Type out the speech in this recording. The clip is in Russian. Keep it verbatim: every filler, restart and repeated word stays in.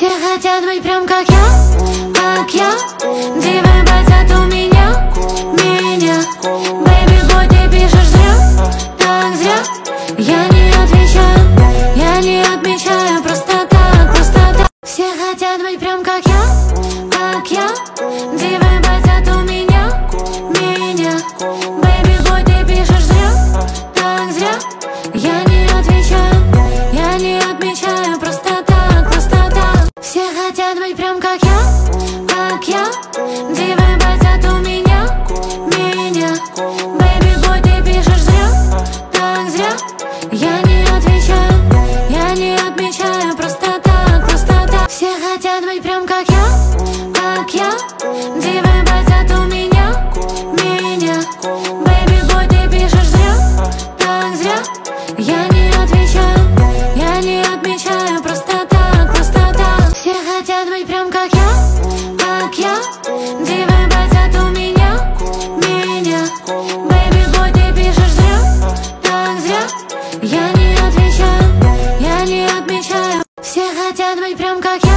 Все хотят быть прям как я, как я. Дивы хотят у меня, меня. Baby boy, ты пишешь зря, так зря. Я не отвечаю, я не отмечаю. Просто так, просто так. Все хотят быть прям как я, как я. Дивы хотят у меня, меня. Baby boy, ты пишешь зря, так зря. Я не отвечаю, я не отмечаю. Просто так, просто так. Все хотят быть прям как я, как я. Дивы хотят у меня, меня. Baby boy, ты пишешь зря, так зря. Я не отвечаю, я не отмечаю. Просто так, просто так. Все хотят быть прям как я, как я. Дивы хотят у меня, меня. Baby boy, ты пишешь зря, так зря. Я не отвечаю, я не отмечаю. Просто так, просто так. Все хотят быть прям как я, как я. Дивы хотят у меня, меня. Baby boy, ты пишешь зря, так зря. Я не отвечаю, я не отмечаю. Все хотят быть прям как я.